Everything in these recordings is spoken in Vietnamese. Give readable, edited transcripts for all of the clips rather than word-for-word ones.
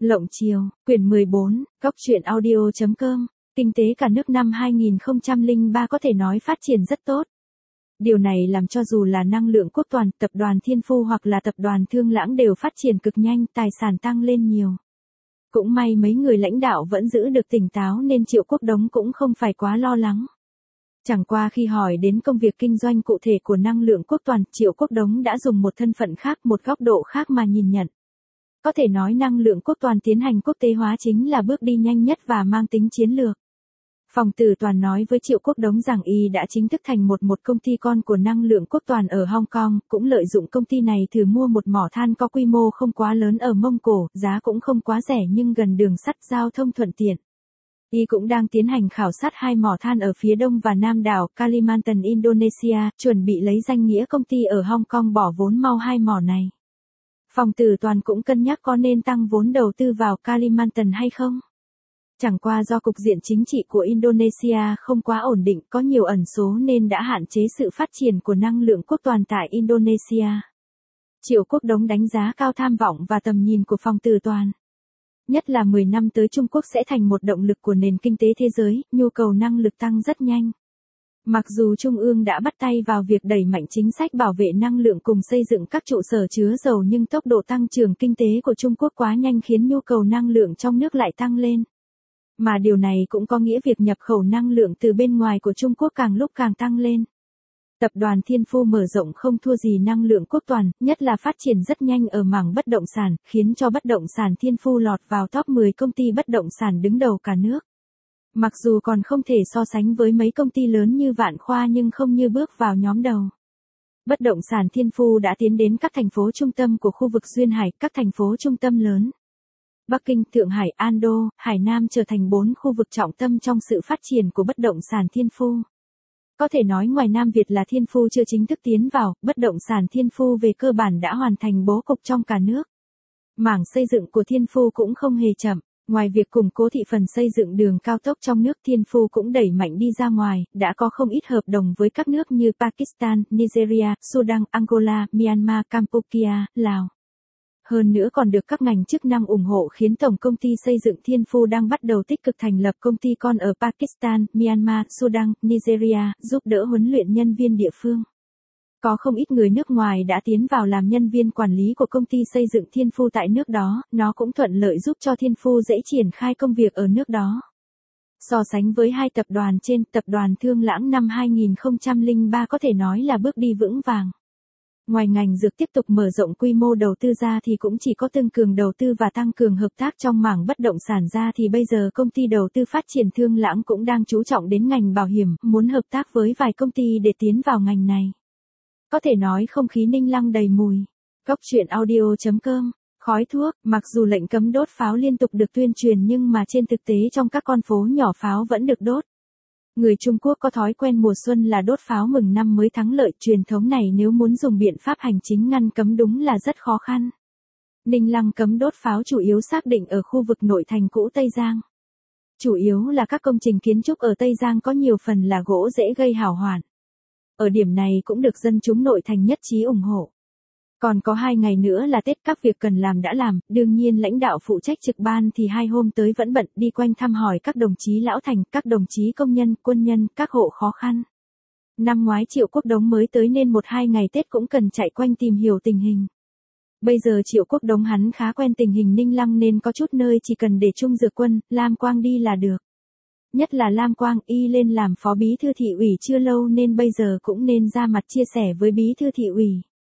Lộng Chiều, quyển 14, góc truyện audio.com, kinh tế cả nước năm 2003 có thể nói phát triển rất tốt. Điều này làm cho dù là Năng lượng Quốc Toàn, Tập đoàn Thiên Phu hoặc là Tập đoàn Thương Lãng đều phát triển cực nhanh, tài sản tăng lên nhiều. Cũng may mấy người lãnh đạo vẫn giữ được tỉnh táo nên Triệu Quốc Đống cũng không phải quá lo lắng. Chẳng qua khi hỏi đến công việc kinh doanh cụ thể của Năng lượng Quốc Toàn, Triệu Quốc Đống đã dùng một thân phận khác, một góc độ khác mà nhìn nhận. Có thể nói Năng lượng Quốc Toàn tiến hành quốc tế hóa chính là bước đi nhanh nhất và mang tính chiến lược. Phòng Tử Toàn nói với Triệu Quốc Đống rằng y đã chính thức thành một công ty con của Năng lượng Quốc Toàn ở Hong Kong, cũng lợi dụng công ty này thử mua một mỏ than có quy mô không quá lớn ở Mông Cổ, giá cũng không quá rẻ nhưng gần đường sắt giao thông thuận tiện. Y cũng đang tiến hành khảo sát 2 mỏ than ở phía đông và nam đảo Kalimantan Indonesia, chuẩn bị lấy danh nghĩa công ty ở Hong Kong bỏ vốn mau 2 mỏ này. Phòng Tử Toàn cũng cân nhắc có nên tăng vốn đầu tư vào Kalimantan hay không. Chẳng qua do cục diện chính trị của Indonesia không quá ổn định, có nhiều ẩn số nên đã hạn chế sự phát triển của Năng lượng Quốc Toàn tại Indonesia. Triệu Quốc Đống đánh giá cao tham vọng và tầm nhìn của Phòng Tử Toàn. Nhất là 10 năm tới Trung Quốc sẽ thành một động lực của nền kinh tế thế giới, nhu cầu năng lực tăng rất nhanh. Mặc dù Trung ương đã bắt tay vào việc đẩy mạnh chính sách bảo vệ năng lượng cùng xây dựng các trụ sở chứa dầu nhưng tốc độ tăng trưởng kinh tế của Trung Quốc quá nhanh khiến nhu cầu năng lượng trong nước lại tăng lên. Mà điều này cũng có nghĩa việc nhập khẩu năng lượng từ bên ngoài của Trung Quốc càng lúc càng tăng lên. Tập đoàn Thiên Phu mở rộng không thua gì Năng lượng Quốc Toàn, nhất là phát triển rất nhanh ở mảng bất động sản, khiến cho bất động sản Thiên Phu lọt vào top 10 công ty bất động sản đứng đầu cả nước. Mặc dù còn không thể so sánh với mấy công ty lớn như Vạn Khoa nhưng không như bước vào nhóm đầu. Bất động sản Thiên Phu đã tiến đến các thành phố trung tâm của khu vực Duyên Hải, các thành phố trung tâm lớn. Bắc Kinh, Thượng Hải, Ando, Hải Nam trở thành 4 khu vực trọng tâm trong sự phát triển của bất động sản Thiên Phu. Có thể nói ngoài Nam Việt là Thiên Phu chưa chính thức tiến vào, bất động sản Thiên Phu về cơ bản đã hoàn thành bố cục trong cả nước. Mảng xây dựng của Thiên Phu cũng không hề chậm. Ngoài việc củng cố thị phần xây dựng đường cao tốc trong nước, Thiên Phu cũng đẩy mạnh đi ra ngoài, đã có không ít hợp đồng với các nước như Pakistan, Nigeria, Sudan, Angola, Myanmar, Campuchia, Lào. Hơn nữa còn được các ngành chức năng ủng hộ khiến Tổng công ty xây dựng Thiên Phu đang bắt đầu tích cực thành lập công ty con ở Pakistan, Myanmar, Sudan, Nigeria, giúp đỡ huấn luyện nhân viên địa phương. Có không ít người nước ngoài đã tiến vào làm nhân viên quản lý của công ty xây dựng Thiên Phu tại nước đó, nó cũng thuận lợi giúp cho Thiên Phu dễ triển khai công việc ở nước đó. So sánh với hai tập đoàn trên, Tập đoàn Thương Lãng năm 2003 có thể nói là bước đi vững vàng. Ngoài ngành dược tiếp tục mở rộng quy mô đầu tư ra thì cũng chỉ có tăng cường đầu tư và tăng cường hợp tác trong mảng bất động sản ra thì bây giờ công ty đầu tư phát triển Thương Lãng cũng đang chú trọng đến ngành bảo hiểm, muốn hợp tác với vài công ty để tiến vào ngành này. Có thể nói không khí Ninh Lăng đầy mùi. Góc truyện audio.com, khói thuốc, mặc dù lệnh cấm đốt pháo liên tục được tuyên truyền nhưng mà trên thực tế trong các con phố nhỏ pháo vẫn được đốt. Người Trung Quốc có thói quen mùa xuân là đốt pháo mừng năm mới thắng lợi, truyền thống này nếu muốn dùng biện pháp hành chính ngăn cấm đúng là rất khó khăn. Ninh Lăng cấm đốt pháo chủ yếu xác định ở khu vực nội thành cũ Tây Giang. Chủ yếu là các công trình kiến trúc ở Tây Giang có nhiều phần là gỗ dễ gây hỏa hoạn. Ở điểm này cũng được dân chúng nội thành nhất trí ủng hộ. Còn có 2 ngày nữa là Tết, các việc cần làm đã làm, đương nhiên lãnh đạo phụ trách trực ban thì 2 hôm tới vẫn bận đi quanh thăm hỏi các đồng chí lão thành, các đồng chí công nhân, quân nhân, các hộ khó khăn. Năm ngoái Triệu Quốc Đống mới tới nên 1-2 ngày Tết cũng cần chạy quanh tìm hiểu tình hình. Bây giờ Triệu Quốc Đống hắn khá quen tình hình Ninh Lăng nên có chút nơi chỉ cần để Trung Dược Quân, Lam Quang đi là được. Nhất là Lam Quang y lên làm phó bí thư thị ủy chưa lâu nên bây giờ cũng nên ra mặt chia sẻ với bí thư thị ủy.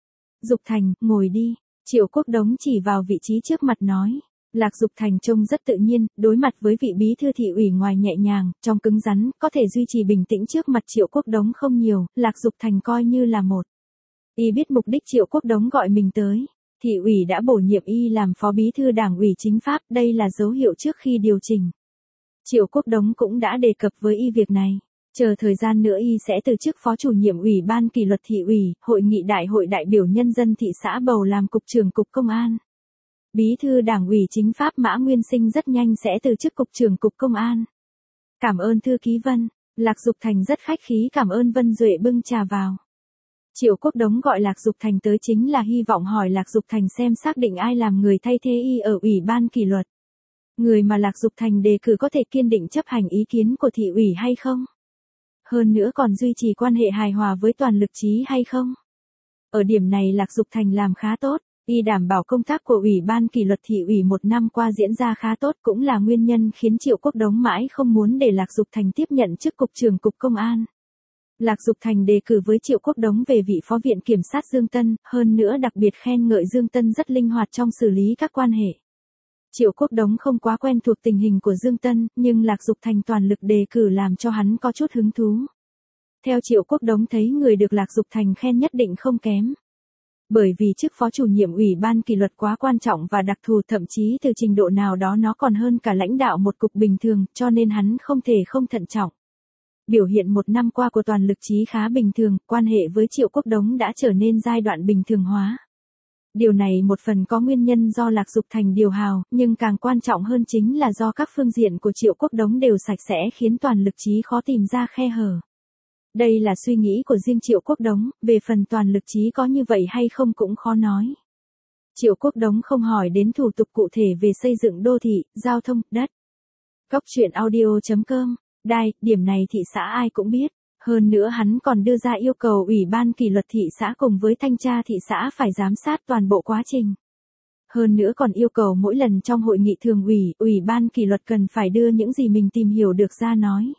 Dục Thành, ngồi đi. Triệu Quốc Đống chỉ vào vị trí trước mặt nói. Lạc Dục Thành trông rất tự nhiên, đối mặt với vị bí thư thị ủy ngoài nhẹ nhàng, trong cứng rắn, có thể duy trì bình tĩnh trước mặt Triệu Quốc Đống không nhiều, Lạc Dục Thành coi như là một. Y biết mục đích Triệu Quốc Đống gọi mình tới. Thị ủy đã bổ nhiệm y làm phó bí thư Đảng ủy Chính pháp, đây là dấu hiệu trước khi điều chỉnh. Triệu Quốc Đống cũng đã đề cập với y việc này. Chờ thời gian nữa y sẽ từ chức phó chủ nhiệm ủy ban kỷ luật thị ủy, hội nghị đại hội đại biểu nhân dân thị xã bầu làm cục trưởng cục công an. Bí thư Đảng ủy Chính pháp Mã Nguyên Sinh rất nhanh sẽ từ chức cục trưởng cục công an. Cảm ơn thư ký Vân. Lạc Dục Thành rất khách khí cảm ơn Vân Duệ bưng trà vào. Triệu Quốc Đống gọi Lạc Dục Thành tới chính là hy vọng hỏi Lạc Dục Thành xem xác định ai làm người thay thế y ở ủy ban kỷ luật. Người mà Lạc Dục Thành đề cử có thể kiên định chấp hành ý kiến của thị ủy hay không? Hơn nữa còn duy trì quan hệ hài hòa với toàn lực trí hay không? Ở điểm này Lạc Dục Thành làm khá tốt, y đảm bảo công tác của Ủy ban kỷ luật thị ủy một năm qua diễn ra khá tốt cũng là nguyên nhân khiến Triệu Quốc Đống mãi không muốn để Lạc Dục Thành tiếp nhận chức cục trưởng cục công an. Lạc Dục Thành đề cử với Triệu Quốc Đống về vị phó viện kiểm sát Dương Tân, hơn nữa đặc biệt khen ngợi Dương Tân rất linh hoạt trong xử lý các quan hệ. Triệu Quốc Đống không quá quen thuộc tình hình của Dương Tân, nhưng Lạc Dục Thành toàn lực đề cử làm cho hắn có chút hứng thú. Theo Triệu Quốc Đống thấy người được Lạc Dục Thành khen nhất định không kém. Bởi vì chức phó chủ nhiệm Ủy ban kỷ luật quá quan trọng và đặc thù, thậm chí từ trình độ nào đó nó còn hơn cả lãnh đạo một cục bình thường, cho nên hắn không thể không thận trọng. Biểu hiện một năm qua của toàn lực trí khá bình thường, quan hệ với Triệu Quốc Đống đã trở nên giai đoạn bình thường hóa. Điều này một phần có nguyên nhân do Lạc Dục Thành điều hào, nhưng càng quan trọng hơn chính là do các phương diện của Triệu Quốc Đống đều sạch sẽ khiến toàn lực trí khó tìm ra khe hở. Đây là suy nghĩ của riêng Triệu Quốc Đống, về phần toàn lực trí có như vậy hay không cũng khó nói. Triệu Quốc Đống không hỏi đến thủ tục cụ thể về xây dựng đô thị, giao thông, đất. Cóc truyện audio.com, đài, điểm này thị xã ai cũng biết. Hơn nữa hắn còn đưa ra yêu cầu Ủy ban kỷ luật thị xã cùng với thanh tra thị xã phải giám sát toàn bộ quá trình. Hơn nữa còn yêu cầu mỗi lần trong hội nghị thường ủy, Ủy ban kỷ luật cần phải đưa những gì mình tìm hiểu được ra nói.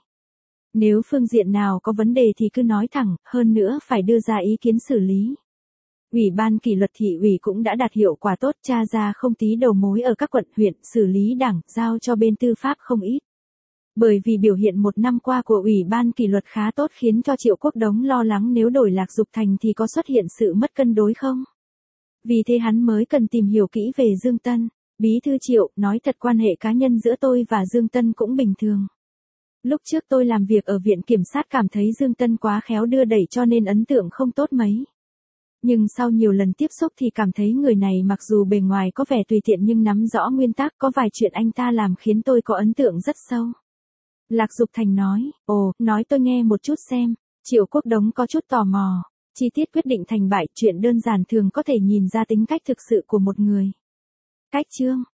Nếu phương diện nào có vấn đề thì cứ nói thẳng, hơn nữa phải đưa ra ý kiến xử lý. Ủy ban kỷ luật thị ủy cũng đã đạt hiệu quả tốt, tra ra không tí đầu mối ở các quận huyện, xử lý đảng, giao cho bên tư pháp không ít. Bởi vì biểu hiện một năm qua của Ủy ban kỷ luật khá tốt khiến cho Triệu Quốc Đống lo lắng nếu đổi Lạc Dục Thành thì có xuất hiện sự mất cân đối không? Vì thế hắn mới cần tìm hiểu kỹ về Dương Tân. Bí thư Triệu, nói thật quan hệ cá nhân giữa tôi và Dương Tân cũng bình thường. Lúc trước tôi làm việc ở viện kiểm sát cảm thấy Dương Tân quá khéo đưa đẩy cho nên ấn tượng không tốt mấy. Nhưng sau nhiều lần tiếp xúc thì cảm thấy người này mặc dù bề ngoài có vẻ tùy tiện nhưng nắm rõ nguyên tắc, có vài chuyện anh ta làm khiến tôi có ấn tượng rất sâu. Lạc Dục Thành nói, ồ, nói tôi nghe một chút xem. Triệu Quốc Đống có chút tò mò. Chi tiết quyết định thành bại, chuyện đơn giản thường có thể nhìn ra tính cách thực sự của một người. Cách chương